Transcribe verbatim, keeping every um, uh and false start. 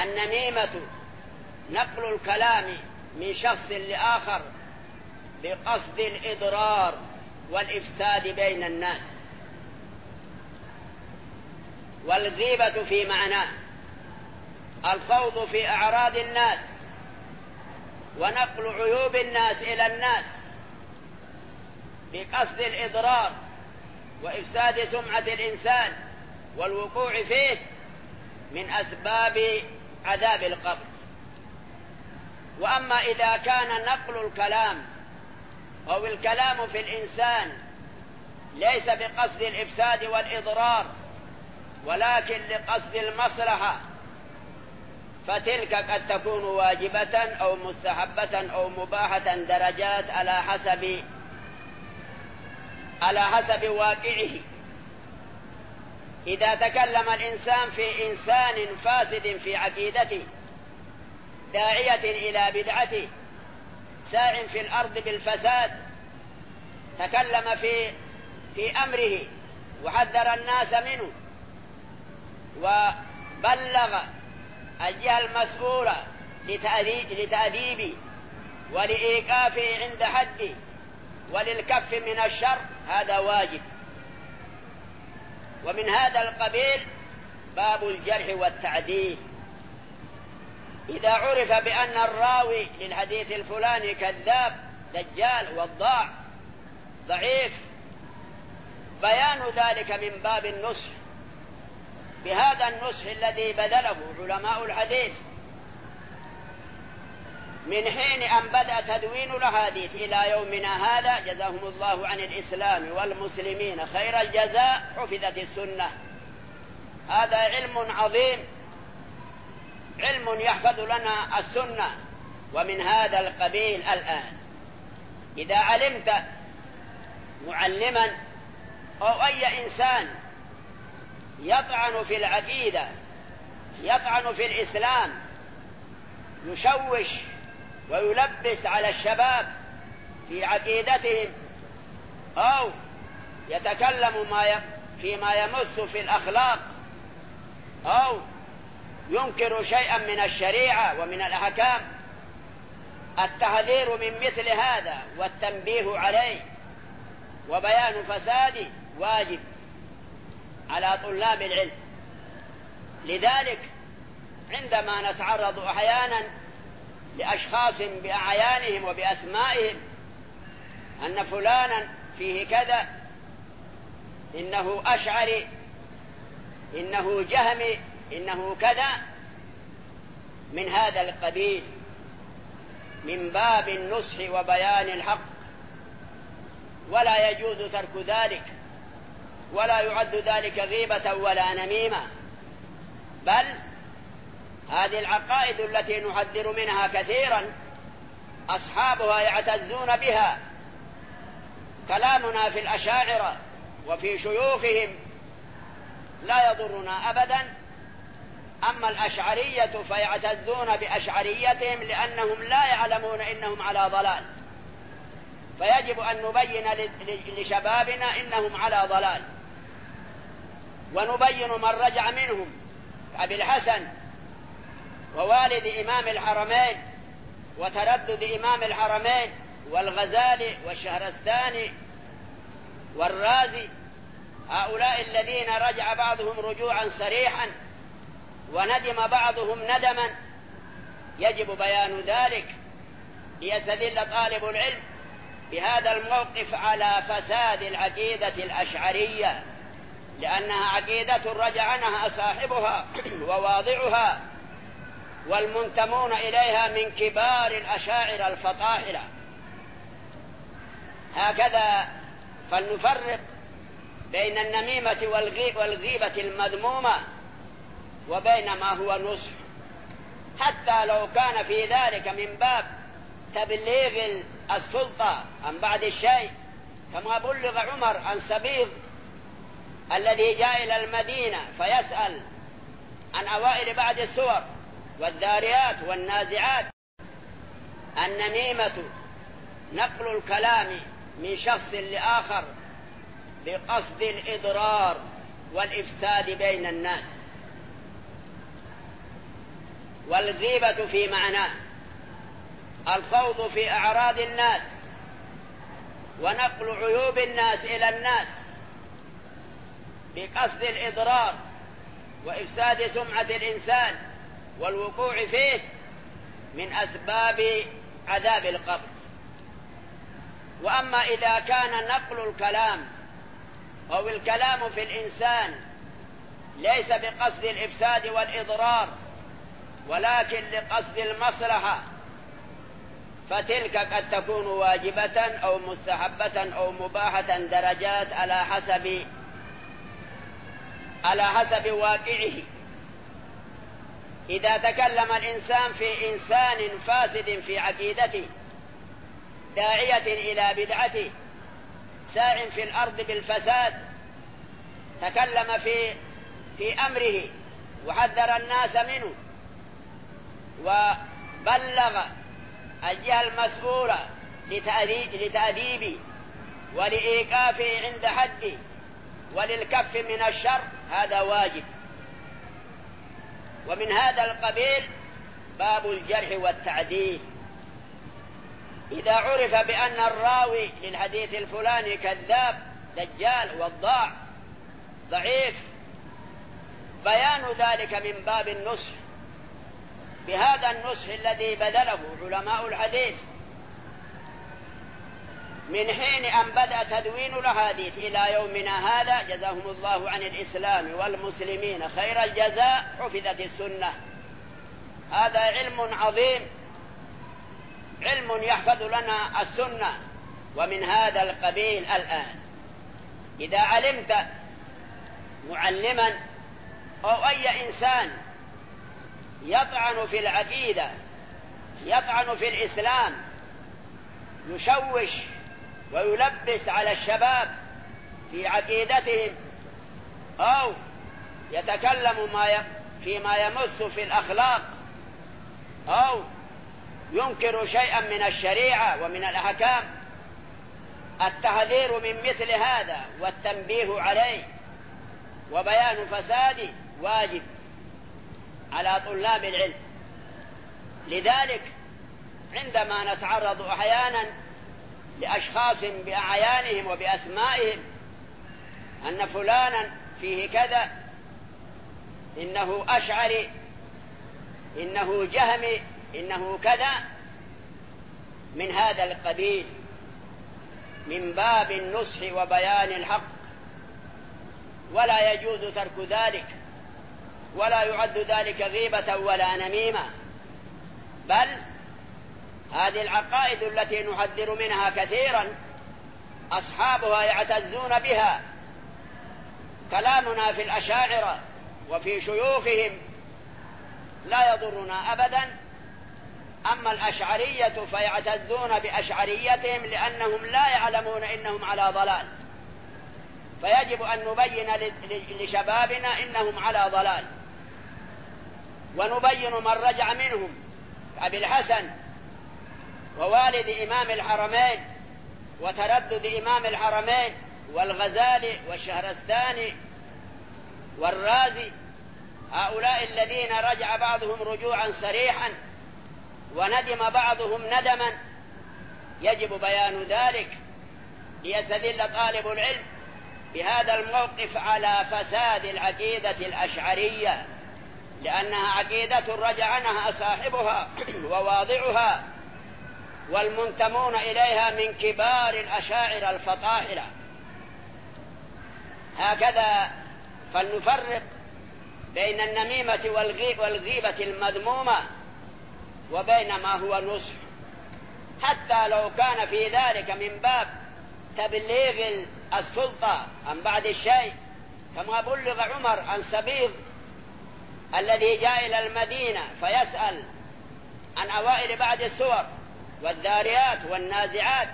النميمة نقل الكلام من شخص لآخر بقصد الإضرار والإفساد بين الناس. والغيبة في معناه الخوض في أعراض الناس ونقل عيوب الناس إلى الناس بقصد الإضرار وإفساد سمعة الإنسان والوقوع فيه من أسباب عذاب القبر. وأما إذا كان نقل الكلام أو الكلام في الإنسان ليس بقصد الإفساد والإضرار ولكن لقصد المصلحة فتلك قد تكون واجبة أو مستحبة أو مباحة درجات على حسب على حسب واقعه. إذا تكلم الإنسان في إنسان فاسد في عقيدته داعية إلى بدعته ساع في الأرض بالفساد، تكلم في في أمره وحذر الناس منه وبلغ الجهة المسؤولة لتأديبه ولإيقافه عند حده وللكف من الشر، هذا واجب. ومن هذا القبيل باب الجرح والتعديل. إذا عرف بأن الراوي للحديث الفلاني كذاب دجال وضاع ضعيف بيان ذلك من باب النصح بهذا النصح الذي بذله علماء الحديث من حين أن بدأ تدوين الأحاديث إلى يومنا هذا، جزاهم الله عن الإسلام والمسلمين خير الجزاء، حفظت السنة. هذا علم عظيم، علم يحفظ لنا السنة. ومن هذا القبيل الآن إذا علمت معلما أو أي إنسان يطعن في العقيدة يطعن في الإسلام يشوش ويلبس على الشباب في عقيدتهم أو يتكلم ما ي... فيما يمس في الأخلاق أو ينكر شيئا من الشريعة ومن الأحكام، التحذير من مثل هذا والتنبيه عليه وبيان فساده واجب على طلاب العلم. لذلك عندما نتعرض أحيانا لأشخاص بأعيانهم وبأسمائهم أن فلانا فيه كذا، إنه أشعري، إنه جهمي، إنه كذا، من هذا القبيل من باب النصح وبيان الحق، ولا يجوز ترك ذلك ولا يعد ذلك غيبة ولا نميمة، بل هذه العقائد التي نحذر منها كثيرا أصحابها يعتزون بها. كلامنا في الأشاعرة وفي شيوخهم لا يضرنا أبدا. أما الأشعرية فيعتزون بأشعريتهم لأنهم لا يعلمون إنهم على ضلال، فيجب أن نبين لشبابنا إنهم على ضلال، ونبين من رجع منهم كأبي الحسن ووالد إمام الحرمين وتردد إمام الحرمين والغزالي والشهرستاني والرازي، هؤلاء الذين رجع بعضهم رجوعا صريحا وندم بعضهم ندما، يجب بيان ذلك ليستدل طالب العلم بهذا الموقف على فساد العقيدة الأشعرية، لأنها عقيدة رجع عنها صاحبها وواضعها والمنتمون إليها من كبار الأشاعرة الفطاحلة. هكذا فلنفرق بين النميمة والغيبة المذمومة وبين ما هو نصح، حتى لو كان في ذلك من باب تبليغ السلطة عن بعد الشيء، كما بلغ عمر عن سبيغ الذي جاء إلى المدينة فيسأل عن أوائل بعد السور والذاريات والنازعات. النميمة نقل الكلام من شخص لآخر بقصد الإضرار والإفساد بين الناس. والغيبة في معناه الخوض في أعراض الناس ونقل عيوب الناس إلى الناس بقصد الإضرار وإفساد سمعة الإنسان والوقوع فيه من أسباب عذاب القبر. وأما إذا كان نقل الكلام أو الكلام في الإنسان ليس بقصد الإفساد والإضرار ولكن لقصد المصلحة فتلك قد تكون واجبة أو مستحبة أو مباحة درجات على حسب على حسب واقعه. إذا تكلم الإنسان في إنسان فاسد في عقيدته داعية إلى بدعته ساع في الأرض بالفساد، تكلم في في أمره وحذر الناس منه وبلغ الجهة المسؤولة لتأديبه ولإيقافه عند حده وللكف من الشر، هذا واجب. ومن هذا القبيل باب الجرح والتعديل. إذا عرف بأن الراوي للحديث الفلاني كذاب دجال وضاع ضعيف، بيان ذلك من باب النصح بهذا النصح الذي بذله علماء الحديث من حين أن بدأ تدوين الأحاديث إلى يومنا هذا، جزاهم الله عن الإسلام والمسلمين خير الجزاء، حفظت السنة. هذا علم عظيم، علم يحفظ لنا السنة. ومن هذا القبيل الآن إذا علمت معلما أو أي إنسان يطعن في العقيدة يطعن في الإسلام يشوش ويلبس على الشباب في عقيدتهم أو يتكلم ما ي... فيما يمس في الأخلاق أو ينكر شيئا من الشريعة ومن الأحكام، التحذير من مثل هذا والتنبيه عليه وبيان فساده واجب على طلاب العلم. لذلك عندما نتعرض أحيانا لأشخاص بأعيانهم وبأسمائهم أن فلانا فيه كذا، إنه أشعري، إنه جهمي، إنه كذا، من هذا القبيل من باب النصح وبيان الحق، ولا يجوز ترك ذلك، ولا يعد ذلك غيبة ولا نميمة، بل هذه العقائد التي نحذر منها كثيرا أصحابها يعتزون بها. كلامنا في الأشاعرة وفي شيوخهم لا يضرنا أبدا. أما الأشعرية فيعتزون بأشعريتهم لأنهم لا يعلمون إنهم على ضلال، فيجب أن نبين لشبابنا إنهم على ضلال، ونبين من رجع منهم كأبي الحسن ووالد إمام الحرمين وتردد إمام الحرمين والغزالي والشهرستاني والرازي، هؤلاء الذين رجع بعضهم رجوعا صريحا وندم بعضهم ندما، يجب بيان ذلك ليستدل طالب العلم بهذا الموقف على فساد العقيدة الأشعرية، لأنها عقيدة رجع عنها صاحبها وواضعها والمنتمون إليها من كبار الأشاعرة الفطاحلة. هكذا فلنفرق بين النميمة والغيبة المذمومة وبين ما هو نصح، حتى لو كان في ذلك من باب تبليغ السلطة عن بعد الشيء، كما بلغ عمر عن سبيغ الذي جاء إلى المدينة فيسأل عن أوائل بعد السور والذاريات والنازعات